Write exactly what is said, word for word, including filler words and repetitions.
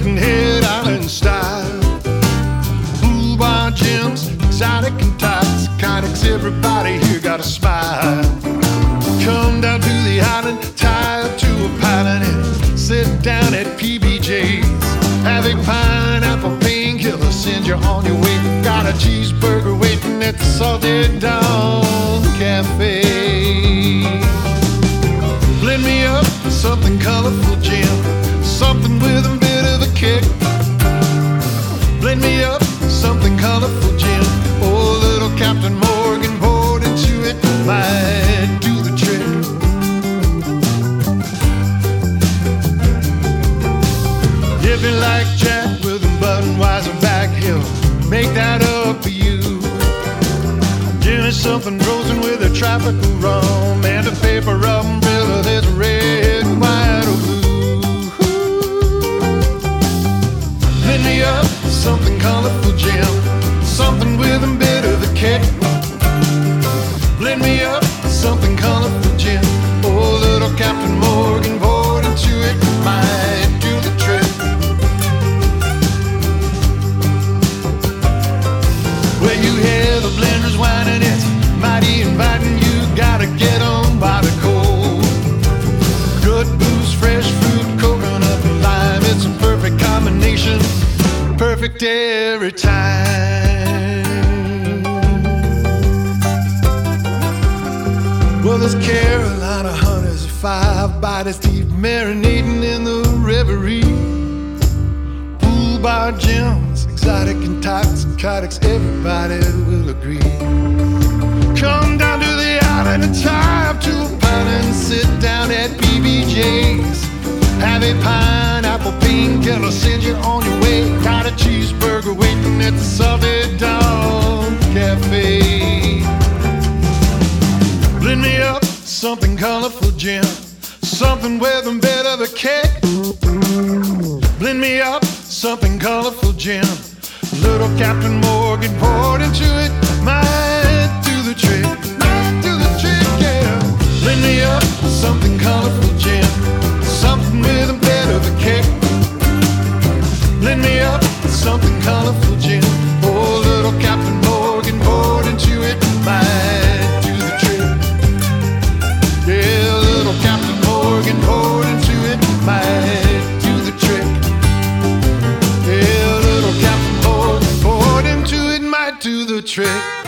Hilton Head Island style. Blue bar gems, exotic and toxiconics. Everybody here got a smile. Come down to the island, tie up to a pilot and sit down at P B J's. Have a pineapple painkiller, send you on your way. Got a cheeseburger waiting at the Salted Dawn Cafe. Blend me up something colorful, Jim, something with a bit of a kick. Blend me up something colorful, Jim. Oh, little Captain Morgan poured into it, might do the trick. If you like Jack with a Budweiser back hill, make that up for you. Give me something frozen with a tropical rum and a paper umbrella that's red, white, or blue. Blend me up something colorful, Jim, something with a bit of a kick. Blend me up something colorful, Jim. Oh, little Captain Morgan poured into it, might do the trick. Well, you hear the blenders whining, it's mighty inviting. You gotta get on by the cold. Good booze, fresh fruit, coconut and lime. It's a perfect combination, perfect every time. Well, this Carolina honey's a five bodies deep, marinating in the reverie. Pool bar gems, exotic and toxiconics, everybody will agree. Come down to the island and tie up to a pine and sit down at P B J's. Have a pineapple painkiller, send you on your way. Got a cheeseburger waiting at the Salted Dawn Cafe. Blend me up something colorful, Jim, something with a bit of a kick. Blend me up something colorful, Jim. Little Captain Morgan poured into it, might do the trick, might do the trick, yeah. Blend me up something colorful, Jim, something with a bit of a kick. Blend me up something colorful, Jim. Oh, little Captain Morgan poured into it, might do the trick. Yeah, little Captain Morgan poured into it, might do the trick. Yeah, little Captain Morgan poured into it, might do the trick.